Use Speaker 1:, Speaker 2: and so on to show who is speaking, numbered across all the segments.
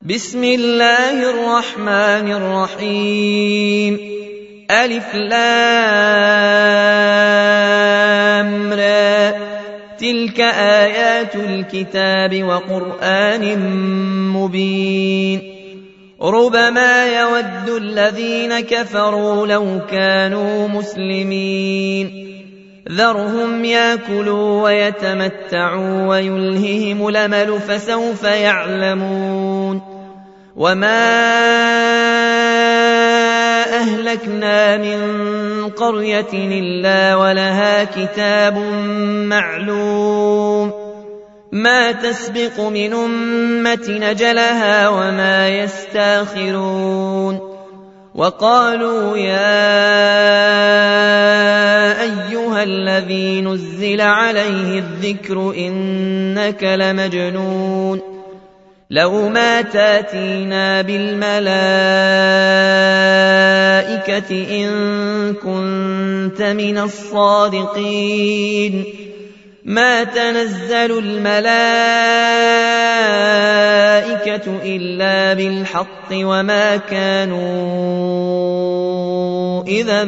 Speaker 1: بسم الله الرحمن الرحيم. ألف لام را. تلك آيات الكتاب وقرآن مبين. ربما يود الذين كفروا لو كانوا مسلمين. ذرهم ياكلوا ويتمتعوا ويلههم الأمل فسوف يعلمون. وما أهلكنا من قرية إلا ولها كتاب معلوم ما تسبق من أمة أجلها وما يستاخرون. وقالوا يا أيها الذي نزل عليه الذكر إنك لمجنون لو ما تاتينا بالملائكة إن كنت من الصادقين. ما تنزل الملائكة إلا بالحق وما كانوا إذا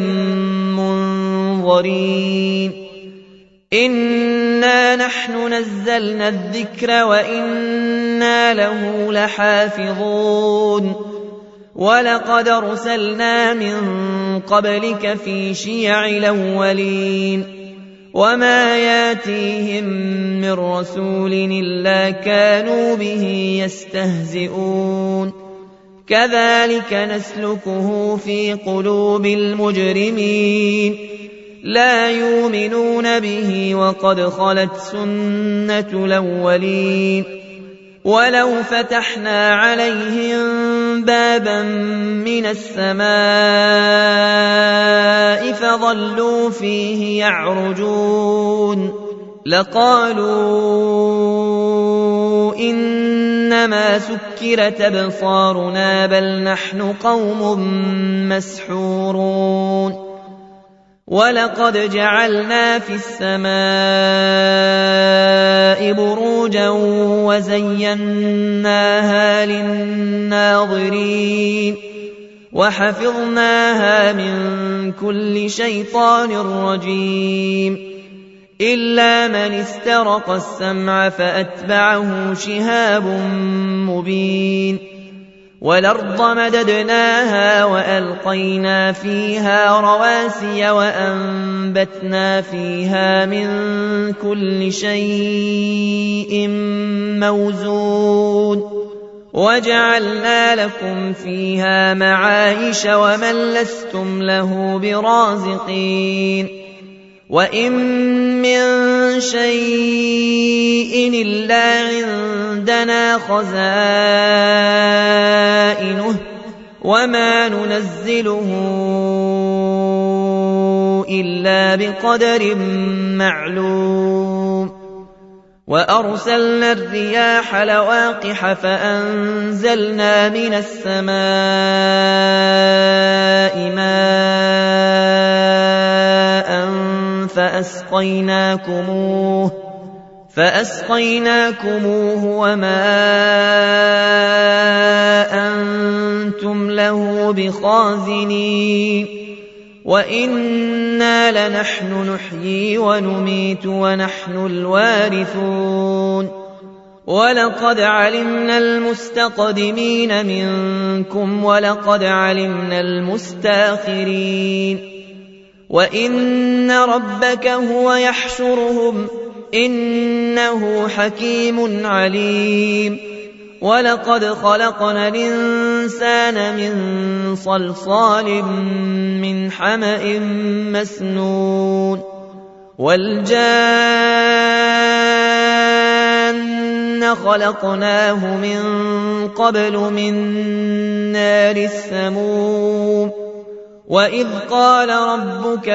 Speaker 1: منظرين. إنا نحن نزلنا الذكر وإنا له لحافظون. ولقد أرسلنا من قبلك في شيع الأولين وما ياتيهم من رسول إلا كانوا به يستهزئون. كذلك نسلكه في قلوب المجرمين لا يؤمنون به وقد خلت سنة الأولين. ولو فتحنا عليهم بابا من السماء فظلوا فيه يعرجون لقالوا إنما سكرت أبصارنا بل نحن قوم مسحورون. ولقد جعلنا في السماء بروجا وزيناها للناظرين وحفظناها من كل شيطان رجيم إلا من استرق السمع فأتبعه شهاب مبين. والأرض مددناها وألقينا فيها رواسي وأنبتنا فيها من كل شيء موزون وجعلنا لكم فيها معايش ومن لستم له برازقين. وإن من شيء إلا عندنا خزائنه وما ننزله إلا بقدر معلوم. وأرسلنا الرياح لواقح فأنزلنا من السماء ماء فأسقيناكموه وما أنتم له بخازنين. وإنا لنحن نحيي ونميت ونحن الوارثون. ولقد علمنا المستقدمين منكم ولقد علمنا المستاخرين. وإن ربك هو يحشرهم إنه حكيم عليم. ولقد خلقنا الإنسان من صلصال من حمأ مسنون. والجان خلقناه من قبل من نار السموم. وإذ قال ربك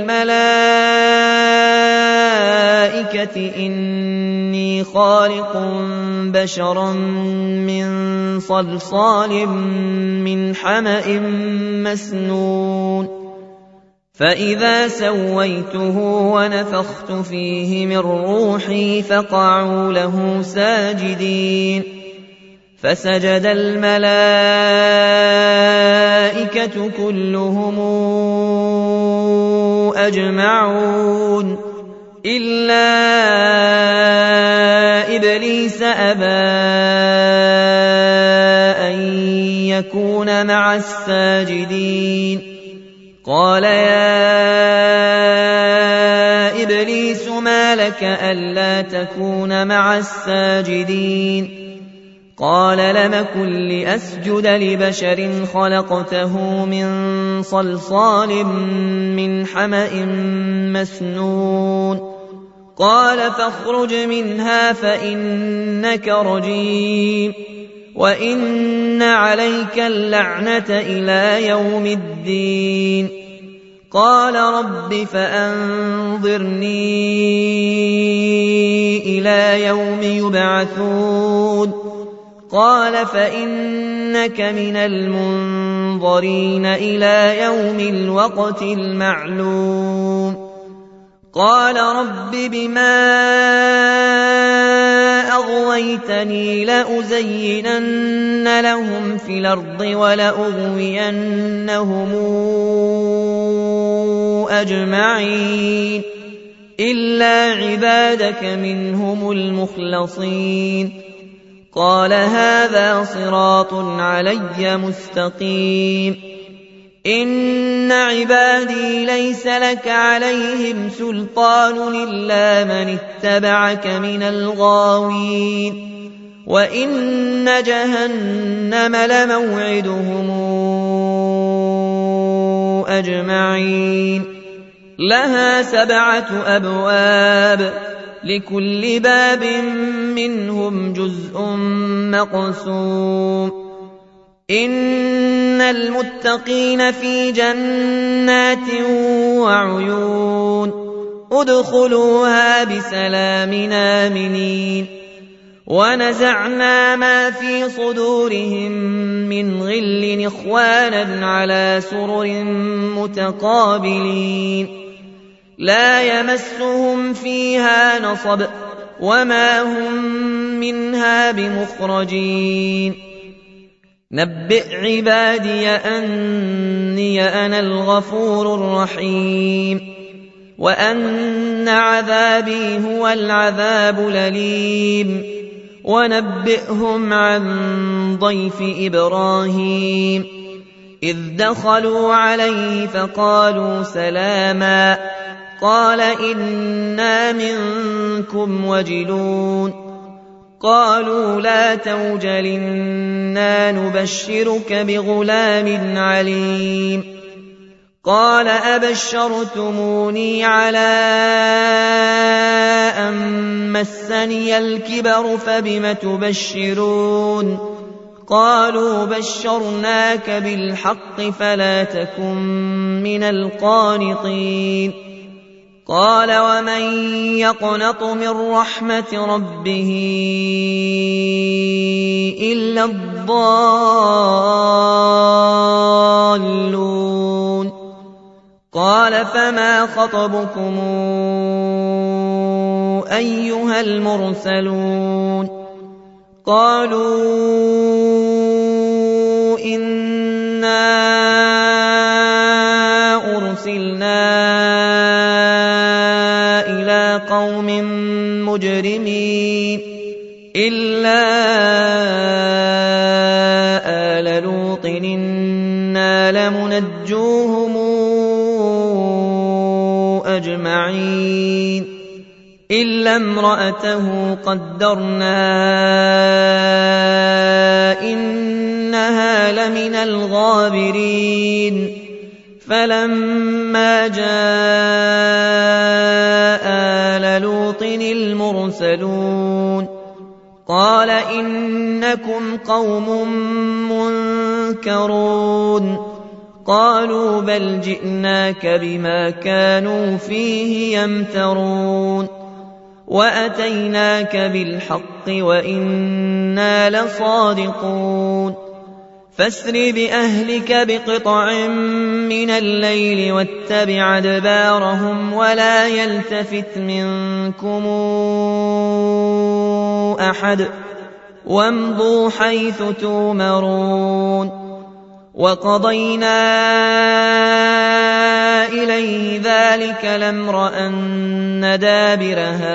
Speaker 1: للملائكة إني خالق بشرا من صلصال من حمأ مسنون. فإذا سويته ونفخت فيه من روحي فقعوا له ساجدين فسجد الملائكة كلهم أجمعون إلا إبليس أبى أن يكون مع الساجدين قال يا إبليس ما لك ألا تكون مع الساجدين قال لم أكن لأسجد لبشر خلقته من صلصال من حمأ مسنون قال فاخرج منها فإنك رجيم وإن عليك اللعنة إلى يوم الدين قال رب فأنظرني إلى يوم يبعثون قال فإنك من المنظرين إلى يوم الوقت المعلوم قال رب بما أغويتني لأزينن لهم في الأرض ولأغوينهم أجمعين إلا عبادك منهم المخلصين قال هذا صراط علي مستقيم إن عبادي ليس لك عليهم سلطان إلا من اتبعك من الغاوين وإن جهنم لموعدهم أجمعين لها 7 أبواب لكل باب منهم جزء مقسوم إن المتقين في جنات وعيون ادخلوها بسلام آمنين ونزعنا ما في صدورهم من غل إخوانا على سرر متقابلين لا يمسهم فيها نصب وما هم منها بمخرجين نبئ عبادي أني أنا الغفور الرحيم وأن عذابي هو العذاب الأليم ونبئهم عن ضيف إبراهيم إذ دخلوا عليه فقالوا سلاما قال إنا منكم وجلون قالوا لا توجل إنا نبشرك بغلام عليم قال أبشرتموني على أن مسني الكبر فبم تبشرون قالوا بشرناك بالحق فلا تكن من القانطين قال ومن يقنط من رحمة ربه إلا الضالون قال فما خطبكم أيها المرسلون قالوا إنا أرسلنا إلى قوم مجرمين إلا آل لوط إنا لمنجوهم أجمعين إلا امرأته قدرنا إنها لمن الغابرين فلما جاء آل لوط المرسلون قال إنكم قوم منكرون قالوا بل جئناك بما كانوا فيه يمترون وأتيناك بالحق وإنا لصادقون فاسر بأهلك بقطع من الليل واتبع أدبارهم ولا يلتفت منكم أحد وامضوا حيث تؤمرون وقضينا إليه ذلك الأمر أن دابر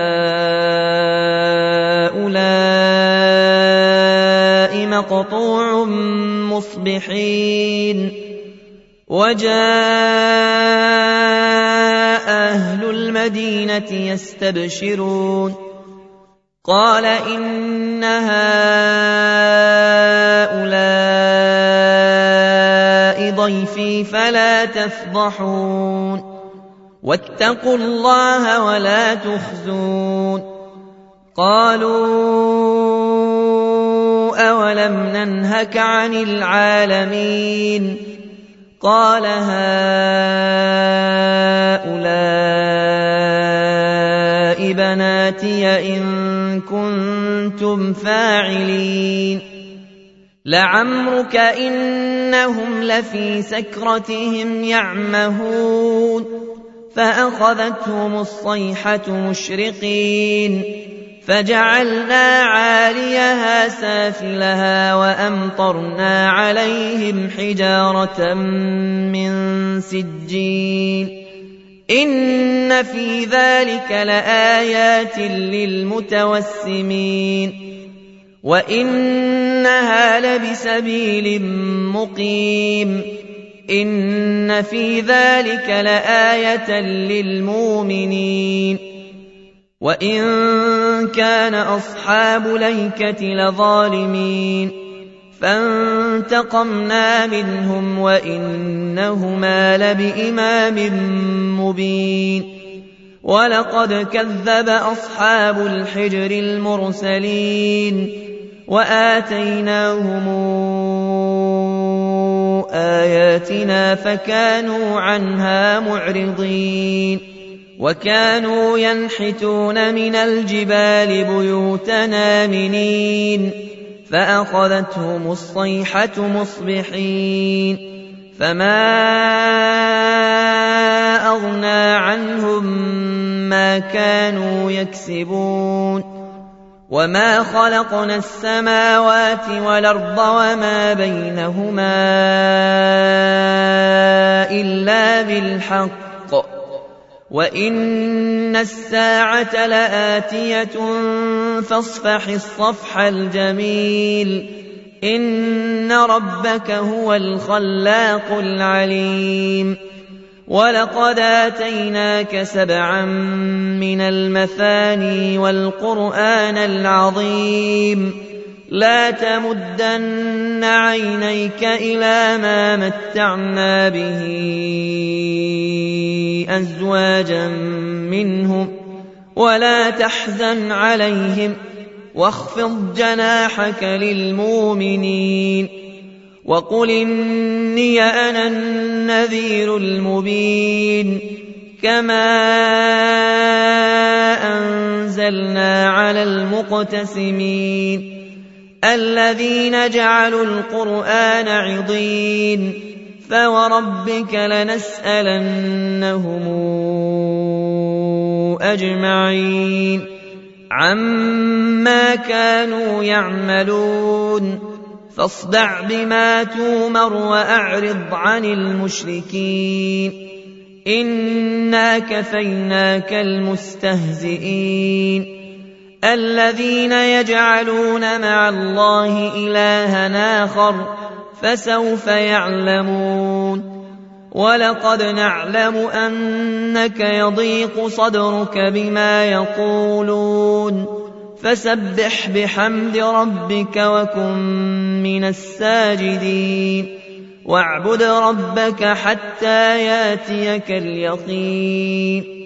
Speaker 1: هؤلاء مقطوع مصبحين وجاء أهل المدينة يستبشرون قال إن هؤلاء ضيفي فلا تفضحون واتقوا الله ولا تخزون قالوا أولم ننهك عن العالمين قال هؤلاء بناتي إن كنتم فاعلين لعمرك إنهم لفي سكرتهم يعمهون فأخذتهم الصيحة مشرقين فجعلنا عاليها سافلها وأمطرنا عليهم حجارة من سجيل إن في ذلك لآيات للمتوسمين وإنها لبسبيل مقيم إن في ذلك لآية للمؤمنين وإن كان أصحاب الأيكة لظالمين فانتقمنا منهم وإنهما لبإمام مبين ولقد كذب أصحاب الحجر المرسلين وآتيناهم آياتنا فكانوا عنها معرضين وكانوا ينحتون من الجبال بيوتنا آمنين فأخذتهم الصيحة مصبحين فما أغنى عنهم ما كانوا يكسبون وما خلقنا السماوات والأرض وما بينهما إلا بالحق وإن الساعة لآتية فاصفح الصفح الجميل إن ربك هو الخلاق العليم ولقد آتيناك 7 من المثاني والقرآن العظيم لا تمدن عينيك إلى ما متعنا به أزواجا منهم ولا تحزن عليهم واخفض جناحك للمؤمنين وقل إني أنا النذير المبين كما أنزلنا على المقتسمين الذين جعلوا القرآن عضين فوربك لنسألنهم أجمعين عما كانوا يعملون فاصدع بما تومر وأعرض عن المشركين إنا كفيناك المستهزئين الذين يجعلون مع الله إلها آخر فسوف يعلمون ولقد نعلم أنك يضيق صدرك بما يقولون فسبح بحمد ربك وكن من الساجدين واعبد ربك حتى ياتيك اليقين